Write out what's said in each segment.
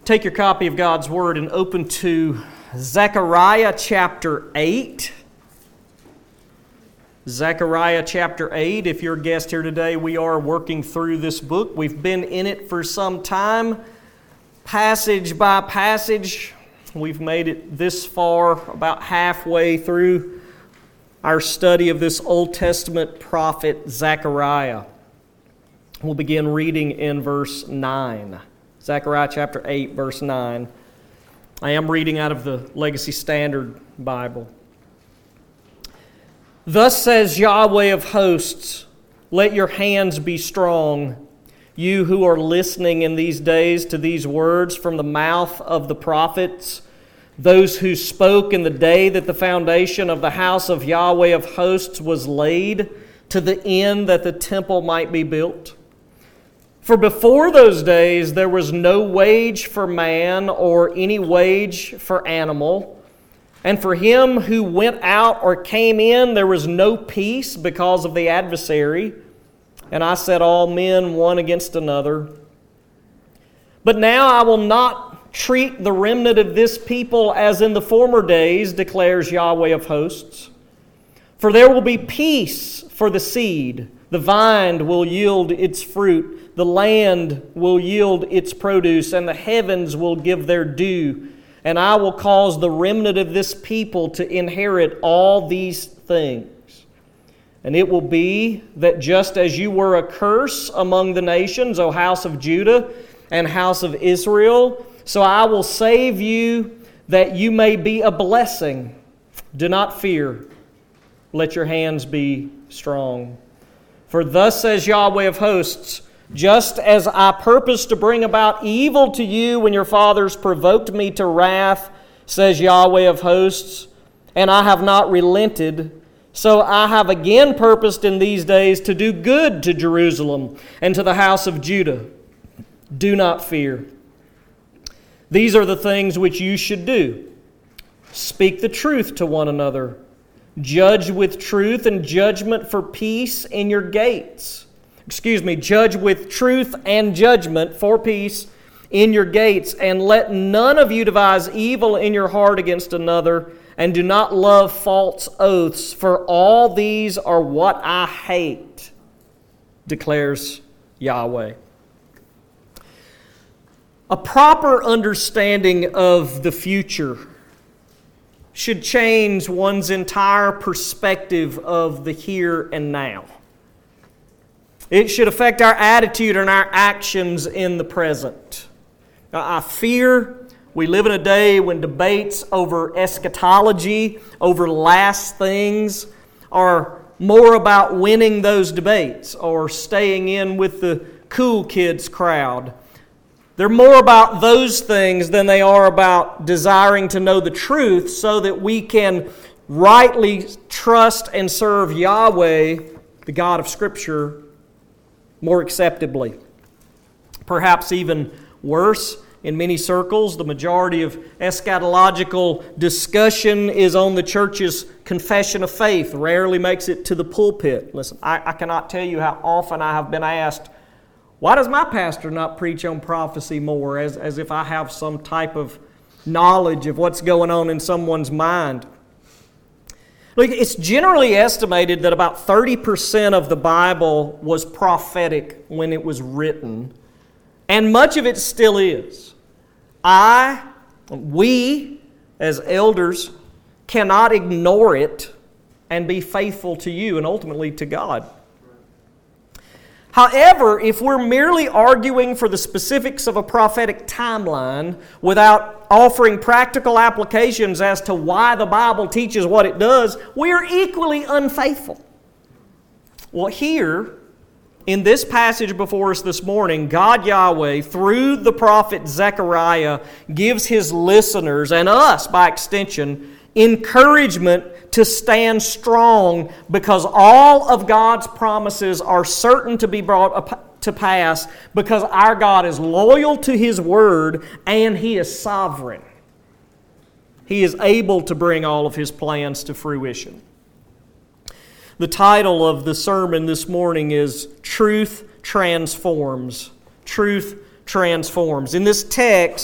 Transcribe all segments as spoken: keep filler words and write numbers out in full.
Take your copy of God's Word and open to Zechariah chapter eight. Zechariah chapter eight. If you're a guest here today, we are working through this book. We've been in it for some time, passage by passage. We've made it this far, about halfway through our study of this Old Testament prophet Zechariah. We'll begin reading in verse nine. Zechariah chapter eight, verse nine. I am reading out of the Legacy Standard Bible. Thus says Yahweh of hosts, let your hands be strong, you who are listening in these days to these words from the mouth of the prophets, those who spoke in the day that the foundation of the house of Yahweh of hosts was laid, to the end that the temple might be built. For before those days there was no wage for man or any wage for animal. And for him who went out or came in there was no peace because of the adversary. And I set all men one against another. But now I will not treat the remnant of this people as in the former days, declares Yahweh of hosts. For there will be peace for the seed. The vine will yield its fruit. The land will yield its produce, and the heavens will give their due. And I will cause the remnant of this people to inherit all these things. And it will be that just as you were a curse among the nations, O house of Judah and house of Israel, so I will save you that you may be a blessing. Do not fear. Let your hands be strong. For thus says Yahweh of hosts, just as I purposed to bring about evil to you when your fathers provoked me to wrath, says Yahweh of hosts, and I have not relented, so I have again purposed in these days to do good to Jerusalem and to the house of Judah. Do not fear. These are the things which you should do. Speak the truth to one another. Judge with truth and judgment for peace in your gates. Excuse me, judge with truth and judgment for peace in your gates, and let none of you devise evil in your heart against another, and do not love false oaths, for all these are what I hate, declares Yahweh. A proper understanding of the future should change one's entire perspective of the here and now. It should affect our attitude and our actions in the present. I fear we live in a day when debates over eschatology, over last things, are more about winning those debates or staying in with the cool kids crowd. They're more about those things than they are about desiring to know the truth so that we can rightly trust and serve Yahweh, the God of Scripture, more acceptably. Perhaps even worse, in many circles, the majority of eschatological discussion is on the church's confession of faith, rarely makes it to the pulpit. Listen, I, I cannot tell you how often I have been asked, why does my pastor not preach on prophecy more, as, as if I have some type of knowledge of what's going on in someone's mind? Look, it's generally estimated that about thirty percent of the Bible was prophetic when it was written, and much of it still is. I, we, as elders, cannot ignore it and be faithful to you and ultimately to God. However, if we're merely arguing for the specifics of a prophetic timeline without offering practical applications as to why the Bible teaches what it does, we are equally unfaithful. Well, here, in this passage before us this morning, God Yahweh, through the prophet Zechariah, gives His listeners, and us by extension, encouragement to stand strong, because all of God's promises are certain to be brought to pass, because our God is loyal to His word and He is sovereign. He is able to bring all of His plans to fruition. The title of the sermon this morning is Truth Transforms. Truth Transforms. In this text,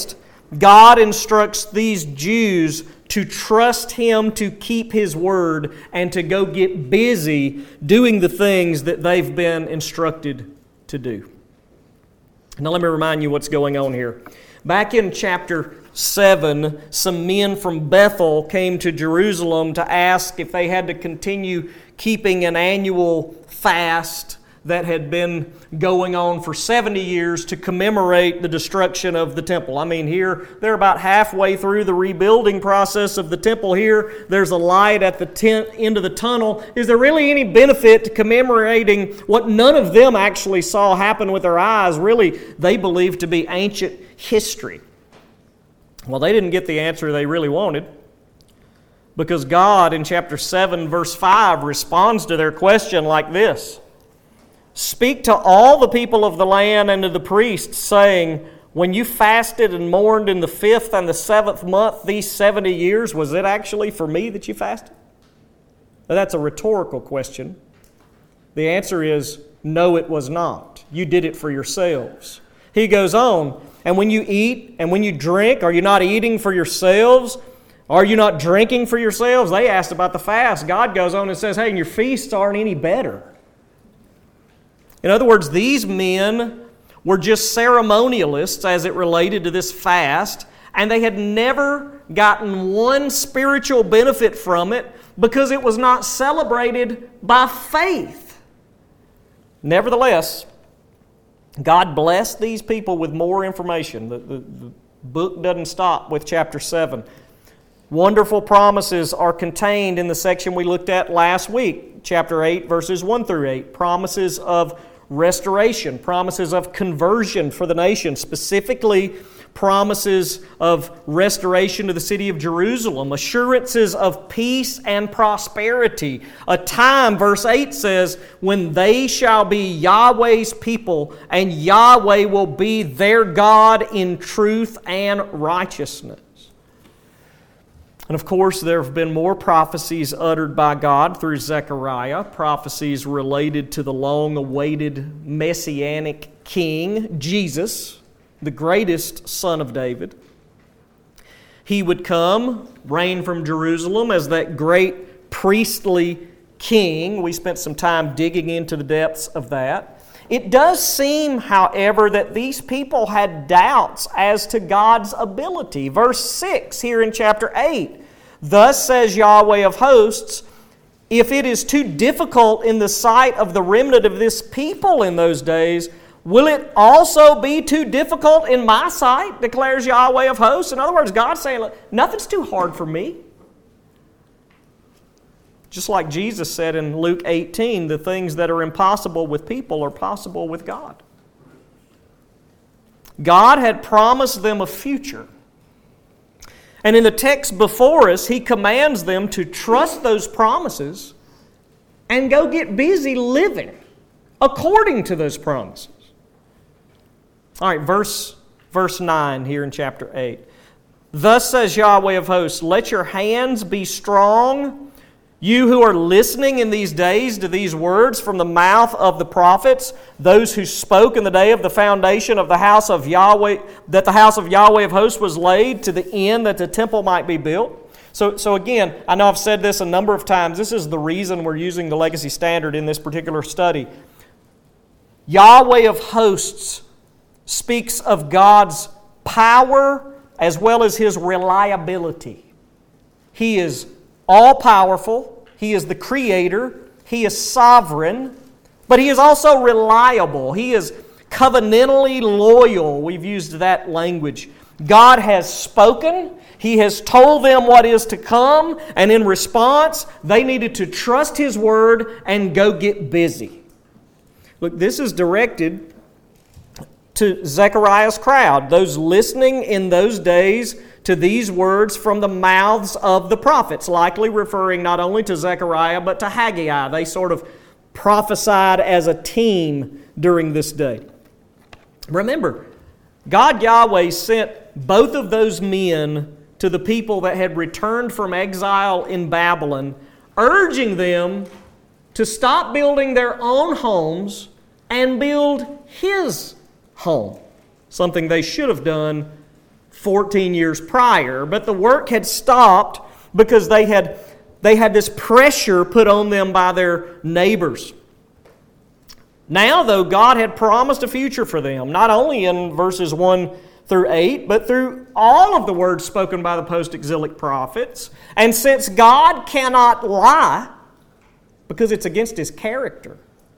God instructs these Jews to trust Him to keep His word and to go get busy doing the things that they've been instructed to do. Now let me remind you what's going on here. Back in chapter seven, some men from Bethel came to Jerusalem to ask if they had to continue keeping an annual fast that had been going on for seventy years to commemorate the destruction of the temple. I mean, here, they're about halfway through the rebuilding process of the temple here. There's a light at the tent, end of the tunnel. Is there really any benefit to commemorating what none of them actually saw happen with their eyes? Really, they believed to be ancient history. Well, they didn't get the answer they really wanted, because God in chapter seven, verse five, responds to their question like this. Speak to all the people of the land and to the priests, saying, when you fasted and mourned in the fifth and the seventh month these seventy years, was it actually for me that you fasted? Now, that's a rhetorical question. The answer is, no, it was not. You did it for yourselves. He goes on, and when you eat and when you drink, are you not eating for yourselves? Are you not drinking for yourselves? They asked about the fast. God goes on and says, hey, and your feasts aren't any better. In other words, these men were just ceremonialists as it related to this fast, and they had never gotten one spiritual benefit from it because it was not celebrated by faith. Nevertheless, God blessed these people with more information. The, the, the book doesn't stop with chapter seven. Wonderful promises are contained in the section we looked at last week, chapter eight, verses one through eight. Promises of restoration, promises of conversion for the nation, specifically promises of restoration to the city of Jerusalem, assurances of peace and prosperity. A time, verse eight says, when they shall be Yahweh's people, and Yahweh will be their God in truth and righteousness. And of course, there have been more prophecies uttered by God through Zechariah, prophecies related to the long-awaited Messianic King, Jesus, the greatest son of David. He would come, reign from Jerusalem as that great priestly king. We spent some time digging into the depths of that. It does seem, however, that these people had doubts as to God's ability. Verse six here in chapter eight, thus says Yahweh of hosts, if it is too difficult in the sight of the remnant of this people in those days, will it also be too difficult in my sight, declares Yahweh of hosts? In other words, God's saying, look, nothing's too hard for me. Just like Jesus said in Luke eighteen, the things that are impossible with people are possible with God. God had promised them a future. And in the text before us, He commands them to trust those promises and go get busy living according to those promises. All right, verse, verse nine here in chapter eight. Thus says Yahweh of hosts, let your hands be strong, you who are listening in these days to these words from the mouth of the prophets, those who spoke in the day of the foundation of the house of Yahweh, that the house of Yahweh of hosts was laid to the end that the temple might be built. So, so again, I know I've said this a number of times. This is the reason we're using the Legacy Standard in this particular study. Yahweh of hosts speaks of God's power as well as His reliability. He is all-powerful, He is the Creator, He is sovereign, but He is also reliable. He is covenantally loyal. We've used that language. God has spoken, He has told them what is to come, and in response, they needed to trust His word and go get busy. Look, this is directed to Zechariah's crowd, those listening in those days to these words from the mouths of the prophets, likely referring not only to Zechariah but to Haggai. They sort of prophesied as a team during this day. Remember, God Yahweh sent both of those men to the people that had returned from exile in Babylon, urging them to stop building their own homes and build His home, something they should have done fourteen years prior, but the work had stopped because they had, they had this pressure put on them by their neighbors. Now, though, God had promised a future for them, not only in verses one through eight, but through all of the words spoken by the post-exilic prophets. And since God cannot lie, because it's against His character,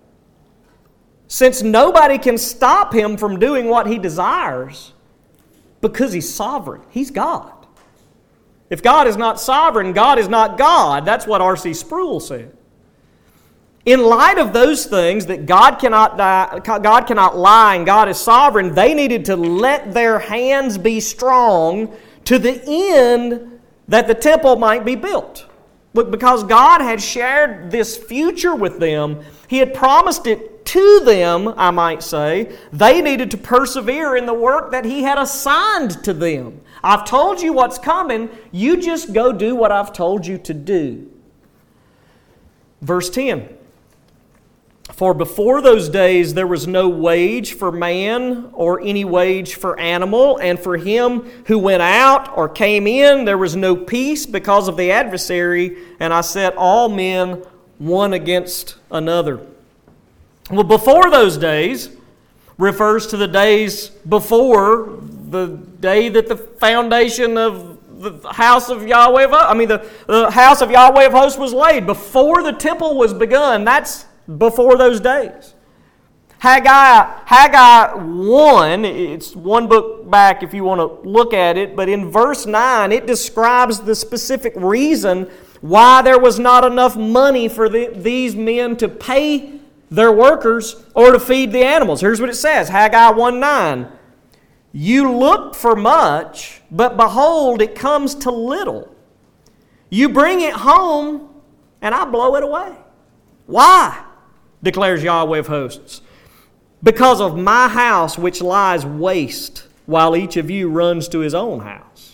since nobody can stop Him from doing what He desires, because He's sovereign, He's God. If God is not sovereign, God is not God. That's what R C Sproul said. In light of those things, that God cannot die, God cannot lie and God is sovereign, they needed to let their hands be strong to the end that the temple might be built. But because God had shared this future with them, He had promised it to them, I might say, they needed to persevere in the work that He had assigned to them. I've told you what's coming, you just go do what I've told you to do. Verse ten. For before those days there was no wage for man or any wage for animal, and for him who went out or came in there was no peace because of the adversary, and I set all men one against another. Well, before those days refers to the days before the day that the foundation of the house of Yahweh, of, I mean the, the house of Yahweh of hosts was laid, before the temple was begun. That's before those days. Haggai, Haggai one, it's one book back if you want to look at it, but in verse nine it describes the specific reason why there was not enough money for the, these men to pay their workers or to feed the animals. Here's what it says, Haggai one nine. You looked for much, but behold, it comes to little. You bring it home, and I blow it away. Why? Declares Yahweh of hosts. Because of my house which lies waste, while each of you runs to his own house.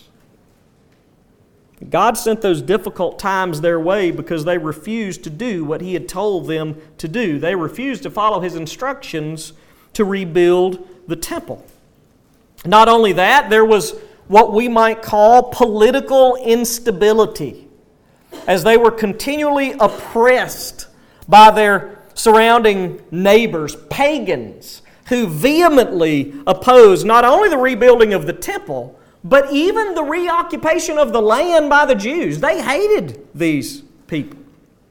God sent those difficult times their way because they refused to do what He had told them to do. They refused to follow His instructions to rebuild the temple. Not only that, there was what we might call political instability, as they were continually oppressed by their surrounding neighbors, pagans, who vehemently opposed not only the rebuilding of the temple, but even the reoccupation of the land by the Jews. They hated these people.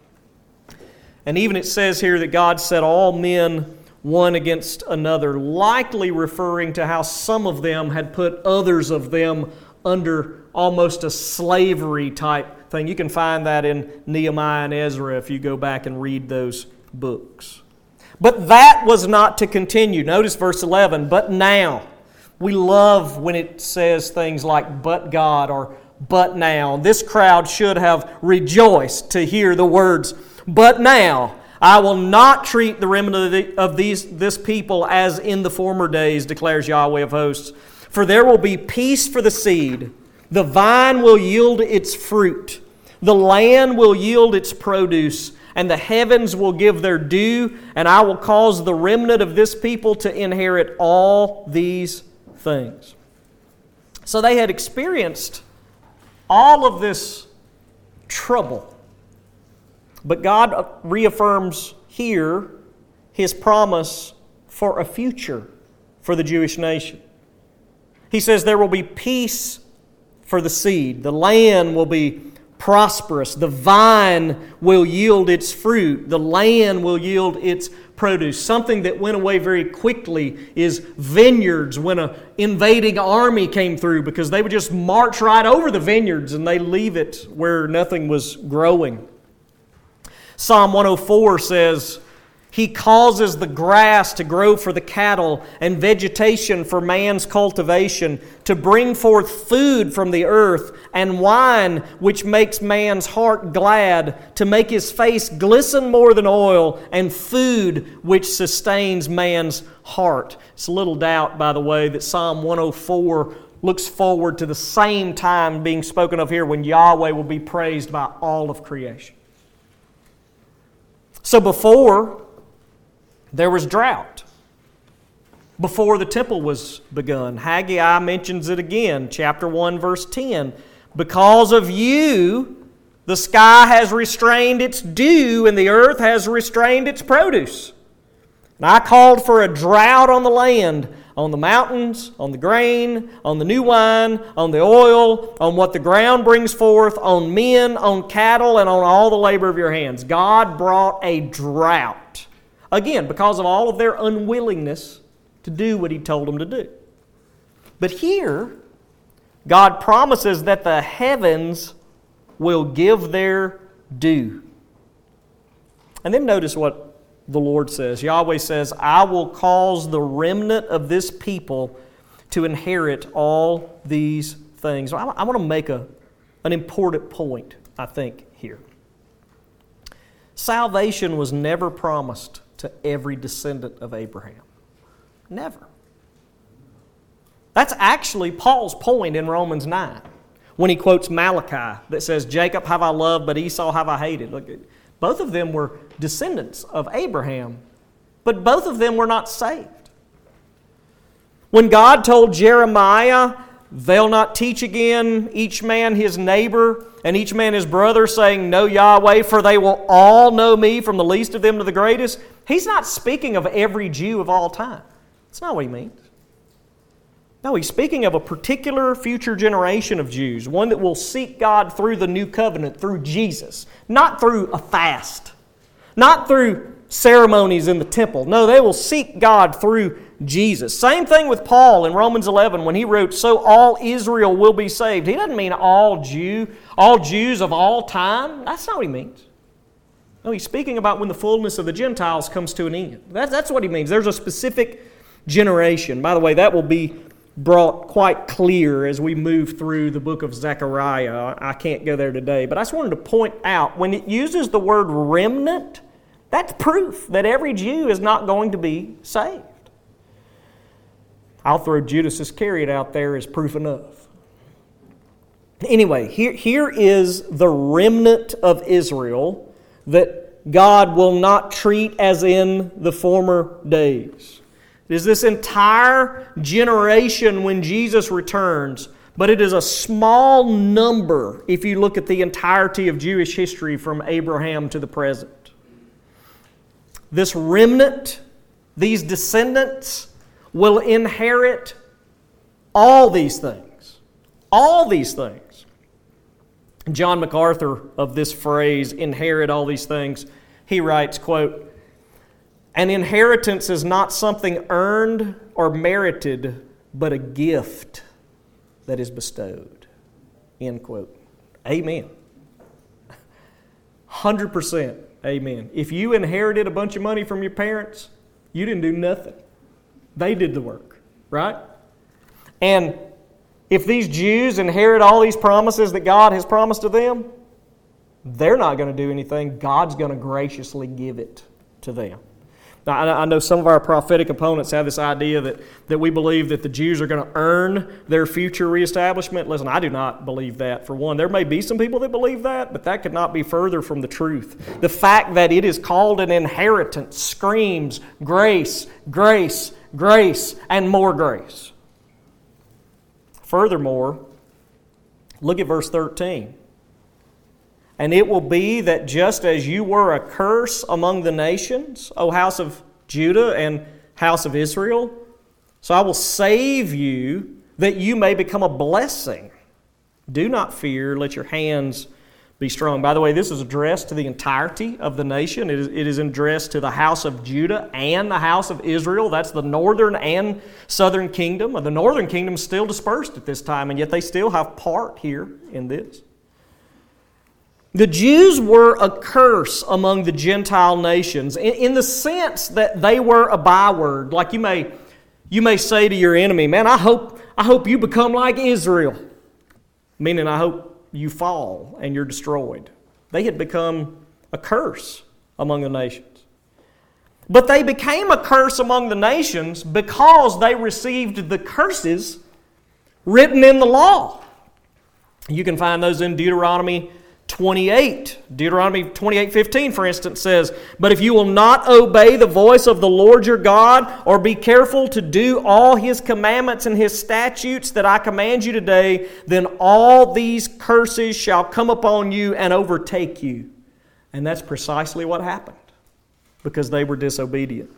And even it says here that God set all men one against another, likely referring to how some of them had put others of them under almost a slavery type thing. You can find that in Nehemiah and Ezra if you go back and read those books. But that was not to continue. Notice verse eleven, but now. We love when it says things like but God or but now. This crowd should have rejoiced to hear the words, but now I will not treat the remnant of, the, of these this people as in the former days, declares Yahweh of hosts. For there will be peace for the seed. The vine will yield its fruit. The land will yield its produce. And the heavens will give their due. And I will cause the remnant of this people to inherit all these things. So they had experienced all of this trouble. But God reaffirms here His promise for a future for the Jewish nation. He says there will be peace for the seed. The land will be prosperous. The vine will yield its fruit. The land will yield its produce. Something that went away very quickly is vineyards when an invading army came through, because they would just march right over the vineyards and they leave it where nothing was growing. Psalm one oh four says, He causes the grass to grow for the cattle and vegetation for man's cultivation, to bring forth food from the earth and wine which makes man's heart glad, to make his face glisten more than oil, and food which sustains man's heart. It's little doubt, by the way, that Psalm one oh four looks forward to the same time being spoken of here when Yahweh will be praised by all of creation. So before, there was drought. before the temple was begun. Haggai mentions it again, chapter one, verse ten. Because of you, the sky has restrained its dew, and the earth has restrained its produce. And I called for a drought on the land, on the mountains, on the grain, on the new wine, on the oil, on what the ground brings forth, on men, on cattle, and on all the labor of your hands. God brought a drought. Again, because of all of their unwillingness to do what He told them to do. But here, God promises that the heavens will give their due. And then notice what the Lord says. Yahweh says, I will cause the remnant of this people to inherit all these things. I, I want to make a, an important point, I think, here. Salvation was never promised to every descendant of Abraham. Never. That's actually Paul's point in Romans nine when he quotes Malachi that says, Jacob have I loved, but Esau have I hated. Look, both of them were descendants of Abraham, but both of them were not saved. When God told Jeremiah, they'll not teach again each man his neighbor and each man his brother, saying, know Yahweh, for they will all know me from the least of them to the greatest. He's not speaking of every Jew of all time. That's not what he means. No, he's speaking of a particular future generation of Jews, one that will seek God through the new covenant, through Jesus, not through a fast, not through ceremonies in the temple. No, they will seek God through Jesus. Same thing with Paul in Romans eleven when he wrote, so all Israel will be saved. He doesn't mean all Jew, all Jews of all time. That's not what he means. No, he's speaking about when the fullness of the Gentiles comes to an end. That's, that's what he means. There's a specific generation. By the way, that will be brought quite clear as we move through the book of Zechariah. I can't go there today, but I just wanted to point out, when it uses the word remnant, that's proof that every Jew is not going to be saved. I'll throw Judas Iscariot out there as proof enough. Anyway, here, here is the remnant of Israel that God will not treat as in the former days. It is this entire generation when Jesus returns, but it is a small number if you look at the entirety of Jewish history from Abraham to the present. This remnant, these descendants, will inherit all these things. All these things. John MacArthur, of this phrase, inherit all these things, he writes, quote, an inheritance is not something earned or merited, but a gift that is bestowed. End quote. Amen. one hundred percent amen. If you inherited a bunch of money from your parents, you didn't do nothing. They did the work, right? And if these Jews inherit all these promises that God has promised to them, they're not going to do anything. God's going to graciously give it to them. Now, I know some of our prophetic opponents have this idea that, that we believe that the Jews are going to earn their future reestablishment. Listen, I do not believe that. For one, there may be some people that believe that, but that could not be further from the truth. The fact that it is called an inheritance screams grace, grace, grace, and more grace. Furthermore, look at verse thirteen. And it will be that just as you were a curse among the nations, O house of Judah and house of Israel, so I will save you that you may become a blessing. Do not fear, let your hands be strong. By the way, this is addressed to the entirety of the nation. It is, it is addressed to the house of Judah and the house of Israel. That's the northern and southern kingdom. The northern kingdom is still dispersed at this time, and yet they still have part here in this. The Jews were a curse among the Gentile nations in, in the sense that they were a byword. Like you may, you may say to your enemy, man, I hope, I hope you become like Israel. Meaning I hope you fall and you're destroyed. They had become a curse among the nations. But they became a curse among the nations because they received the curses written in the law. You can find those in Deuteronomy twenty-eight. Deuteronomy twenty-eight fifteen, for instance, says, "But if you will not obey the voice of the Lord your God, or be careful to do all His commandments and His statutes that I command you today, then all these curses shall come upon you and overtake you." And that's precisely what happened, because they were disobedient.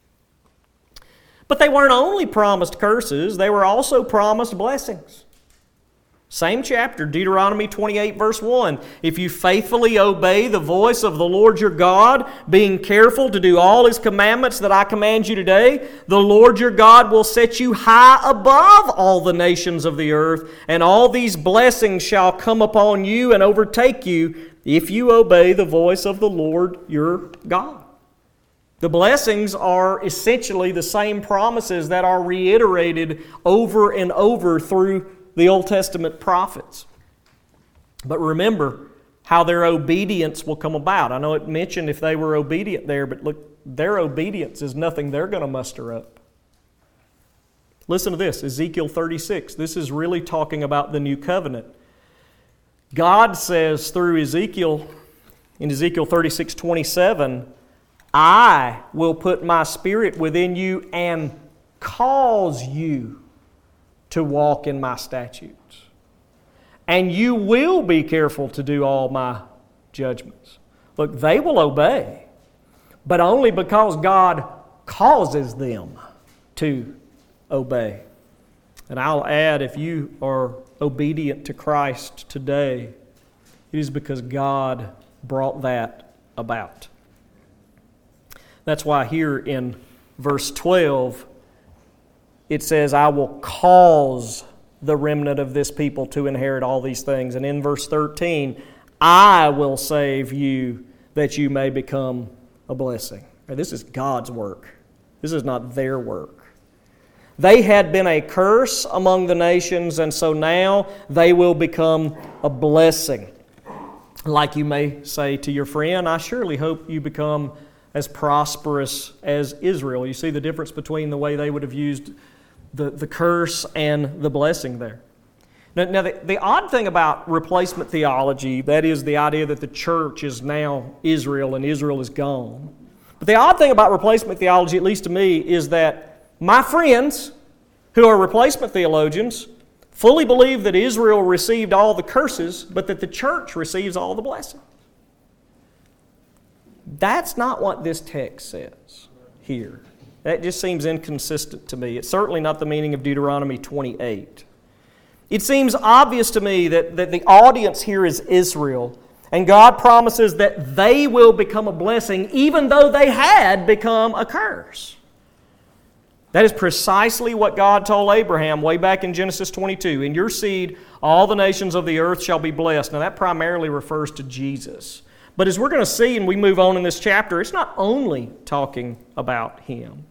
But they weren't only promised curses, they were also promised blessings. Same chapter, Deuteronomy twenty-eight, verse one. "If you faithfully obey the voice of the Lord your God, being careful to do all His commandments that I command you today, the Lord your God will set you high above all the nations of the earth, and all these blessings shall come upon you and overtake you if you obey the voice of the Lord your God." The blessings are essentially the same promises that are reiterated over and over through the Old Testament prophets. But remember how their obedience will come about. I know it mentioned if they were obedient there, but look, their obedience is nothing they're going to muster up. Listen to this, Ezekiel thirty-six. This is really talking about the new covenant. God says through Ezekiel, in Ezekiel thirty-six twenty-seven, "I will put my spirit within you and cause you to walk in my statutes. And you will be careful to do all my judgments." Look, they will obey, but only because God causes them to obey. And I'll add, if you are obedient to Christ today, it is because God brought that about. That's why here in verse twelve, it says, "I will cause the remnant of this people to inherit all these things." And in verse thirteen, "I will save you that you may become a blessing." Now, this is God's work. This is not their work. They had been a curse among the nations, and so now they will become a blessing. Like you may say to your friend, "I surely hope you become as prosperous as Israel." You see the difference between the way they would have used the, the curse and the blessing there. Now, now the, the odd thing about replacement theology, that is the idea that the church is now Israel and Israel is gone. But the odd thing about replacement theology, at least to me, is that my friends who are replacement theologians fully believe that Israel received all the curses, but that the church receives all the blessings. That's not what this text says here. That just seems inconsistent to me. It's certainly not the meaning of Deuteronomy twenty-eight. It seems obvious to me that, that the audience here is Israel, and God promises that they will become a blessing even though they had become a curse. That is precisely what God told Abraham way back in Genesis twenty-two. "In your seed, all the nations of the earth shall be blessed." Now that primarily refers to Jesus. But as we're going to see and we move on in this chapter, it's not only talking about Him.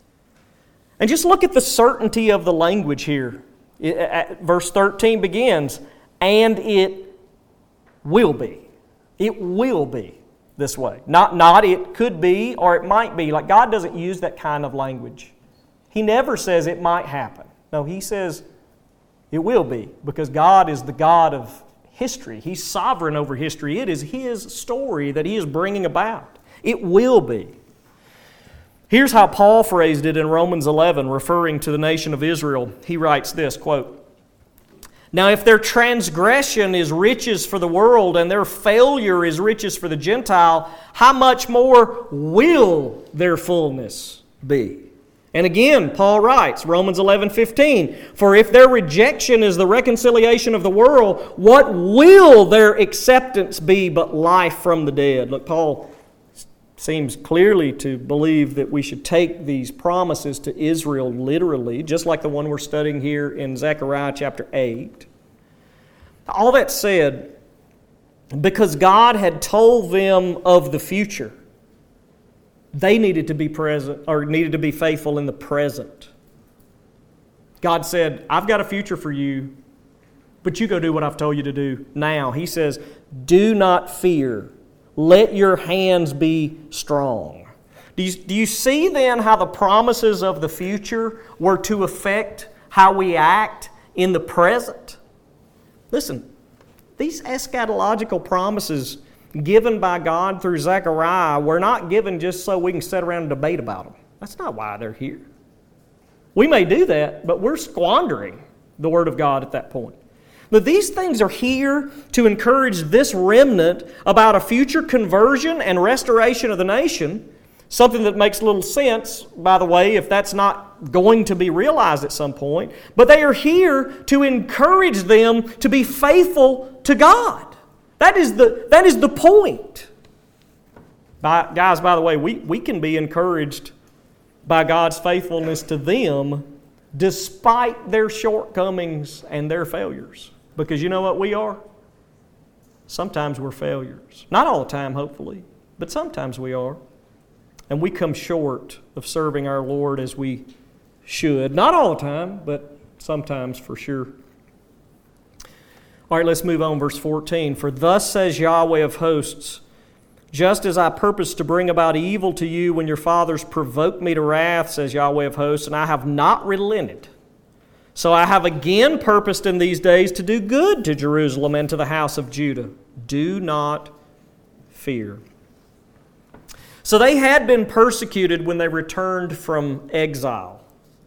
And just look at the certainty of the language here. Verse thirteen begins, "And it will be." It will be this way. Not, not it could be or it might be. Like God doesn't use that kind of language. He never says it might happen. No, He says it will be, because God is the God of history. He's sovereign over history. It is His story that He is bringing about. It will be. Here's how Paul phrased it in Romans eleven, referring to the nation of Israel. He writes this, quote, "Now if their transgression is riches for the world and their failure is riches for the Gentile, how much more will their fullness be?" And again, Paul writes, Romans eleven fifteen, "For if their rejection is the reconciliation of the world, what will their acceptance be but life from the dead?" Look, Paul seems clearly to believe that we should take these promises to Israel literally, just like the one we're studying here in Zechariah chapter eight. All that said, because God had told them of the future, they needed to be present or needed to be faithful in the present. God said, "I've got a future for you, but you go do what I've told you to do now." He says, "Do not fear. Let your hands be strong." Do you, do you see then how the promises of the future were to affect how we act in the present? Listen, these eschatological promises given by God through Zechariah were not given just so we can sit around and debate about them. That's not why they're here. We may do that, but we're squandering the Word of God at that point. But these things are here to encourage this remnant about a future conversion and restoration of the nation, something that makes little sense, by the way, if that's not going to be realized at some point. But they are here to encourage them to be faithful to God. That is the, that is the point. By, guys, by the way, we, we can be encouraged by God's faithfulness to them despite their shortcomings and their failures. Because you know what we are? Sometimes we're failures. Not all the time, hopefully, but sometimes we are. And we come short of serving our Lord as we should. Not all the time, but sometimes for sure. All right, let's move on. Verse fourteen. For thus says Yahweh of hosts, just as I purposed to bring about evil to you when your fathers provoked me to wrath, says Yahweh of hosts, and I have not relented. So I have again purposed in these days to do good to Jerusalem and to the house of Judah. Do not fear. So they had been persecuted when they returned from exile.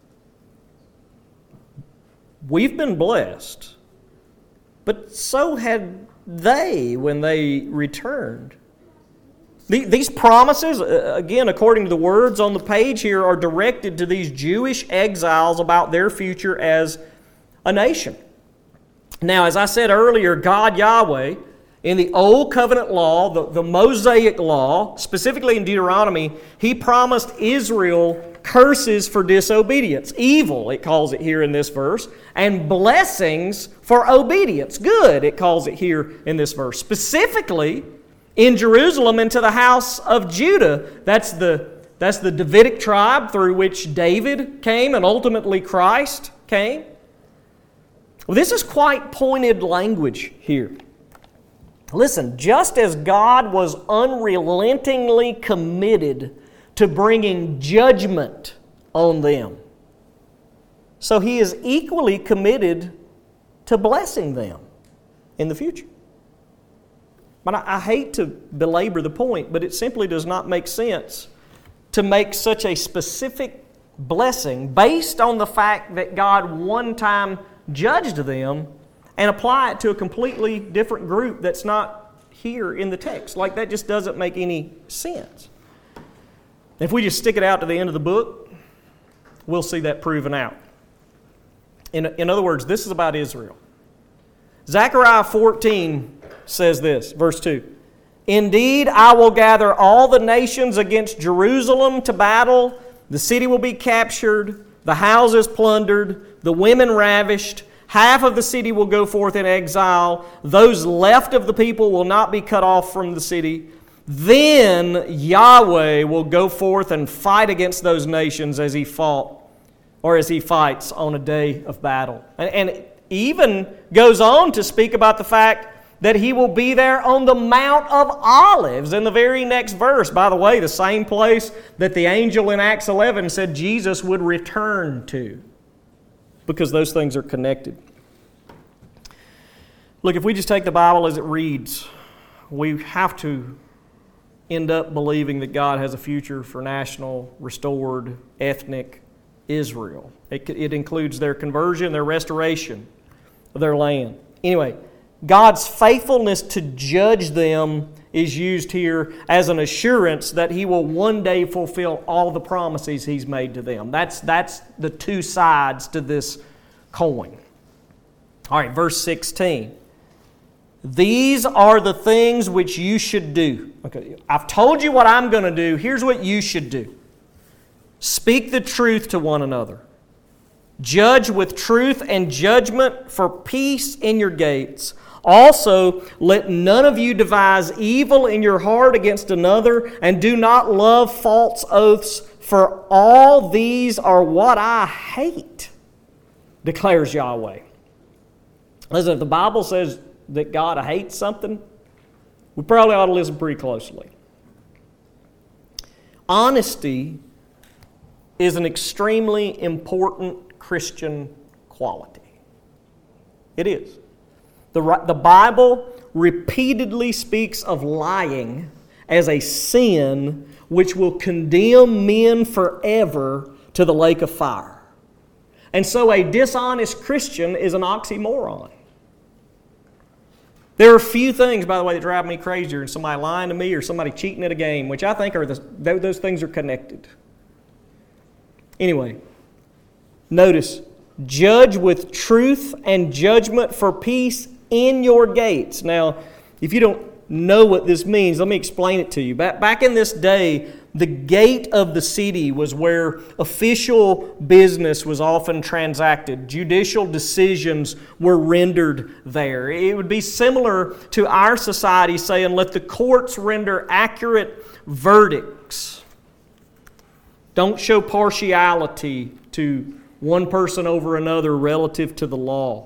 We've been blessed, but so had they when they returned. These promises, again, according to the words on the page here, are directed to these Jewish exiles about their future as a nation. Now, as I said earlier, God Yahweh, in the Old Covenant law, the, the Mosaic law, specifically in Deuteronomy, He promised Israel curses for disobedience. Evil, it calls it here in this verse, and blessings for obedience. Good, it calls it here in this verse. Specifically, in Jerusalem and to the house of Judah. That's the, that's the Davidic tribe through which David came and ultimately Christ came. Well, this is quite pointed language here. Listen, just as God was unrelentingly committed to bringing judgment on them, so He is equally committed to blessing them in the future. But I, I hate to belabor the point, but it simply does not make sense to make such a specific blessing based on the fact that God one time judged them and apply it to a completely different group that's not here in the text. Like, that just doesn't make any sense. If we just stick it out to the end of the book, we'll see that proven out. In, in other words, this is about Israel. Zechariah fourteen says this, verse two. Indeed, I will gather all the nations against Jerusalem to battle. The city will be captured, the houses plundered, the women ravished. Half of the city will go forth in exile. Those left of the people will not be cut off from the city. Then Yahweh will go forth and fight against those nations as He fought, or as He fights on a day of battle. And, and it even goes on to speak about the fact that He will be there on the Mount of Olives in the very next verse. By the way, the same place that the angel in Acts eleven said Jesus would return to, because those things are connected. Look, if we just take the Bible as it reads, we have to end up believing that God has a future for national, restored, ethnic Israel. It, it includes their conversion, their restoration of their land. Anyway, God's faithfulness to judge them is used here as an assurance that He will one day fulfill all the promises He's made to them. That's, that's the two sides to this coin. All right, verse sixteen. These are the things which you should do. Okay, I've told you what I'm going to do. Here's what you should do. Speak the truth to one another. Judge with truth and judgment for peace in your gates. Also, let none of you devise evil in your heart against another, and do not love false oaths, for all these are what I hate, declares Yahweh. Listen, if the Bible says that God hates something, we probably ought to listen pretty closely. Honesty is an extremely important Christian quality. It is. The, the Bible repeatedly speaks of lying as a sin which will condemn men forever to the lake of fire. And so a dishonest Christian is an oxymoron. There are few things, by the way, that drive me crazier than somebody lying to me or somebody cheating at a game, which I think are the, those things are connected. Anyway, notice, judge with truth and judgment for peace in your gates. Now, if you don't know what this means, let me explain it to you. Back, back in this day, the gate of the city was where official business was often transacted. Judicial decisions were rendered there. It would be similar to our society saying, let the courts render accurate verdicts. Don't show partiality to one person over another relative to the law.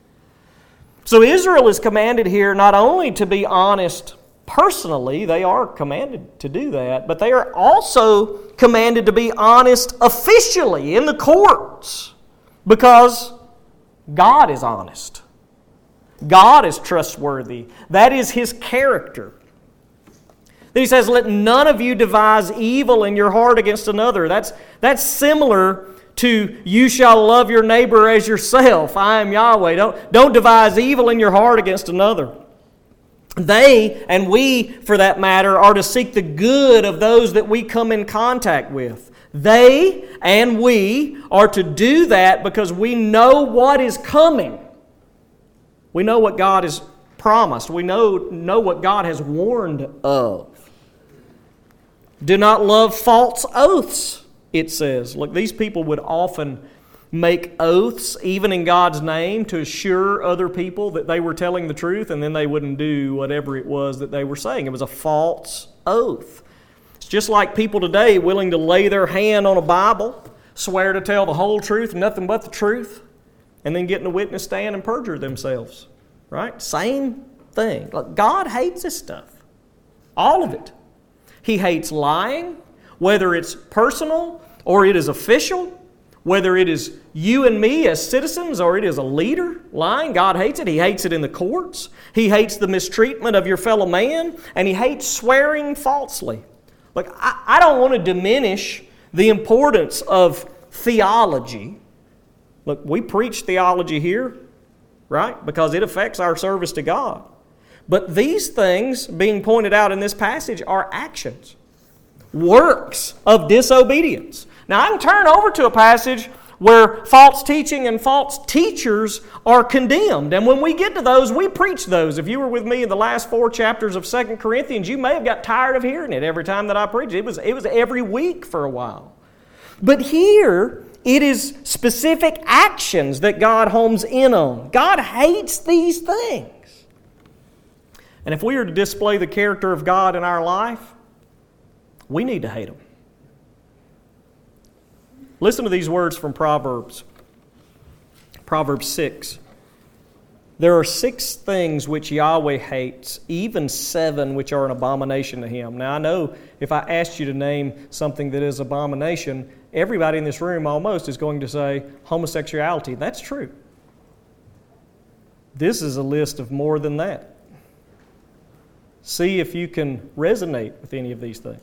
So Israel is commanded here not only to be honest personally, they are commanded to do that, but they are also commanded to be honest officially in the courts, because God is honest. God is trustworthy. That is His character. Then He says, let none of you devise evil in your heart against another. That's, that's similar to you shall love your neighbor as yourself. I am Yahweh. Don't, don't devise evil in your heart against another. They, and we for that matter, are to seek the good of those that we come in contact with. They and we are to do that because we know what is coming. We know what God has promised. We know, know what God has warned of. Do not love false oaths, it says. Look, these people would often make oaths, even in God's name, to assure other people that they were telling the truth, and then they wouldn't do whatever it was that they were saying. It was a false oath. It's just like people today willing to lay their hand on a Bible, swear to tell the whole truth and nothing but the truth, and then get in a witness stand and perjure themselves. Right? Same thing. Look, God hates this stuff. All of it. He hates lying, whether it's personal or it is official, whether it is you and me as citizens or it is a leader lying. God hates it. He hates it in the courts. He hates the mistreatment of your fellow man, and He hates swearing falsely. Look, I, I don't want to diminish the importance of theology. Look, we preach theology here, right? Because it affects our service to God. But these things being pointed out in this passage are actions, works of disobedience. Now, I can turn over to a passage where false teaching and false teachers are condemned. And when we get to those, we preach those. If you were with me in the last four chapters of Second Corinthians, you may have got tired of hearing it every time that I preached. It was, it was every week for a while. But here, it is specific actions that God homes in on. God hates these things. And if we are to display the character of God in our life, we need to hate Him. Listen to these words from Proverbs. Proverbs six. There are six things which Yahweh hates, even seven which are an abomination to Him. Now I know if I asked you to name something that is abomination, everybody in this room almost is going to say homosexuality. That's true. This is a list of more than that. See if you can resonate with any of these things.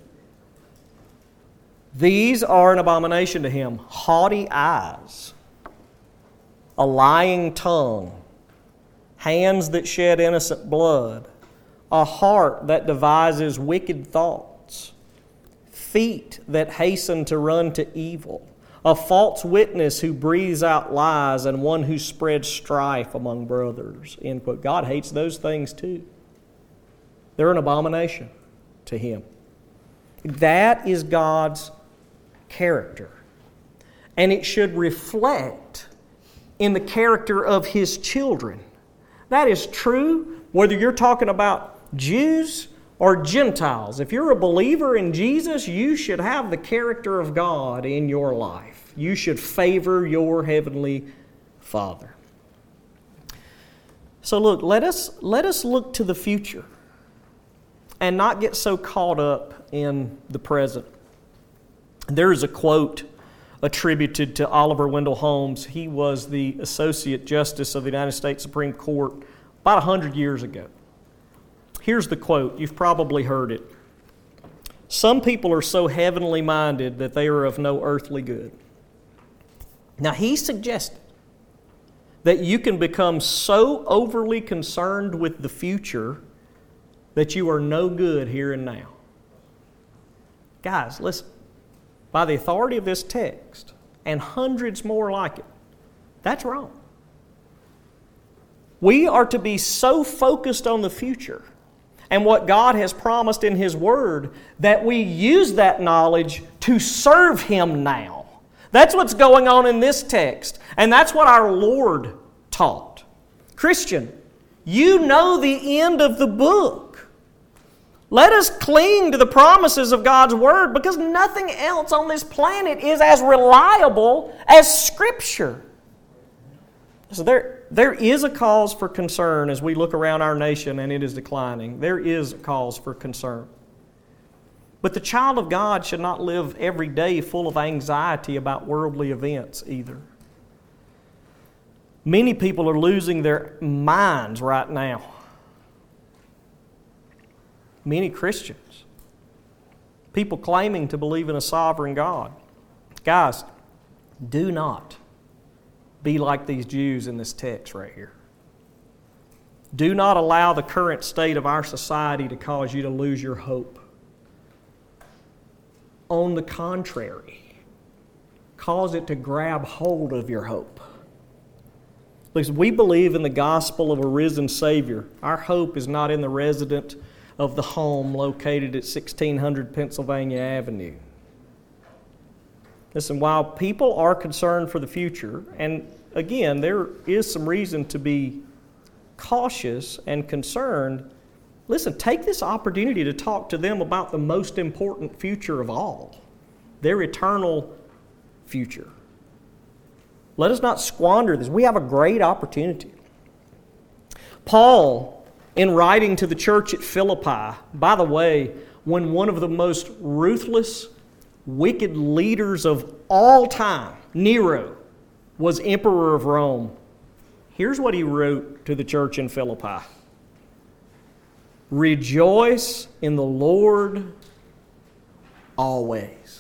These are an abomination to Him. Haughty eyes, a lying tongue, hands that shed innocent blood, a heart that devises wicked thoughts, feet that hasten to run to evil, a false witness who breathes out lies, and one who spreads strife among brothers. End quote. God hates those things too. They're an abomination to Him. That is God's character. And it should reflect in the character of His children. That is true whether you're talking about Jews or Gentiles. If you're a believer in Jesus, you should have the character of God in your life. You should favor your heavenly Father. So look, let us, let us look to the future and not get so caught up in the present. There is a quote attributed to Oliver Wendell Holmes. He was the Associate Justice of the United States Supreme Court about a hundred years ago. Here's the quote. You've probably heard it. Some people are so heavenly minded that they are of no earthly good. Now, he suggested that you can become so overly concerned with the future that you are no good here and now. Guys, listen. By the authority of this text, and hundreds more like it, that's wrong. We are to be so focused on the future and what God has promised in His Word that we use that knowledge to serve Him now. That's what's going on in this text, and that's what our Lord taught. Christian, you know the end of the book. Let us cling to the promises of God's Word because nothing else on this planet is as reliable as Scripture. So there, there is a cause for concern as we look around our nation and it is declining. There is a cause for concern. But the child of God should not live every day full of anxiety about worldly events either. Many people are losing their minds right now. Many Christians, people claiming to believe in a sovereign God. Guys, do not be like these Jews in this text right here. Do not allow the current state of our society to cause you to lose your hope. On the contrary, cause it to grab hold of your hope. Because we believe in the gospel of a risen Savior. Our hope is not in the resident of the home located at sixteen hundred Pennsylvania Avenue. Listen, while people are concerned for the future, and again, there is some reason to be cautious and concerned, listen, take this opportunity to talk to them about the most important future of all, their eternal future. Let us not squander this. We have a great opportunity. Paul, in writing to the church at Philippi, by the way, when one of the most ruthless, wicked leaders of all time, Nero, was emperor of Rome, here's what he wrote to the church in Philippi. Rejoice in the Lord always.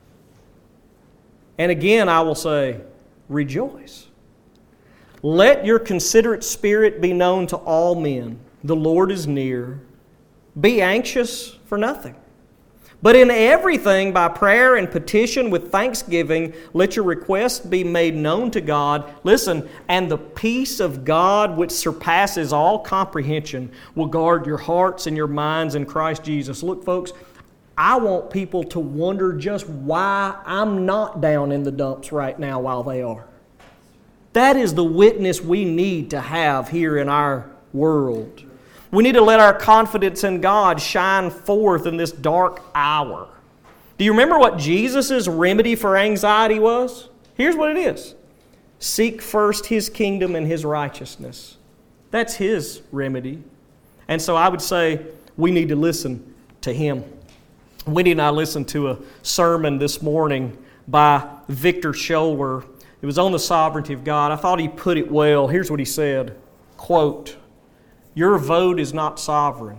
And again, I will say, rejoice. Let your considerate spirit be known to all men. The Lord is near. Be anxious for nothing. But in everything, by prayer and petition with thanksgiving, let your requests be made known to God. Listen, and the peace of God, which surpasses all comprehension, will guard your hearts and your minds in Christ Jesus. Look, folks, I want people to wonder just why I'm not down in the dumps right now while they are. That is the witness we need to have here in our world. We need to let our confidence in God shine forth in this dark hour. Do you remember what Jesus' remedy for anxiety was? Here's what it is. Seek first His kingdom and His righteousness. That's His remedy. And so I would say we need to listen to Him. Wendy and I listened to a sermon this morning by Victor Scholler. It was on the sovereignty of God. I thought he put it well. Here's what he said. Quote, your vote is not sovereign.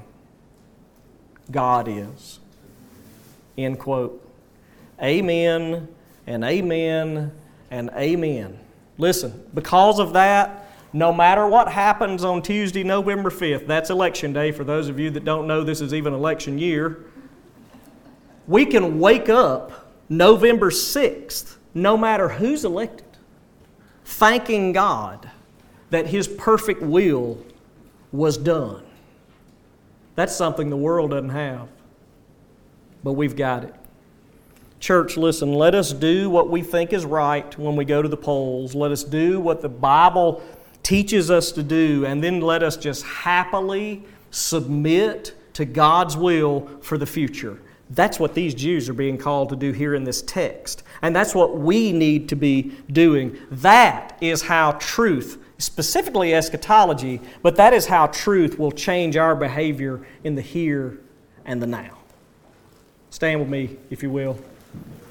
God is. End quote. Amen and amen and amen. Listen, because of that, no matter what happens on Tuesday, November fifth, that's election day for those of you that don't know this is even election year, we can wake up November sixth, no matter who's elected, thanking God that His perfect will was done. That's something the world doesn't have, but we've got it. Church, listen, let us do what we think is right when we go to the polls. Let us do what the Bible teaches us to do, and then let us just happily submit to God's will for the future. That's what these Jews are being called to do here in this text. And that's what we need to be doing. That is how truth, specifically eschatology, but that is how truth will change our behavior in the here and the now. Stand with me, if you will.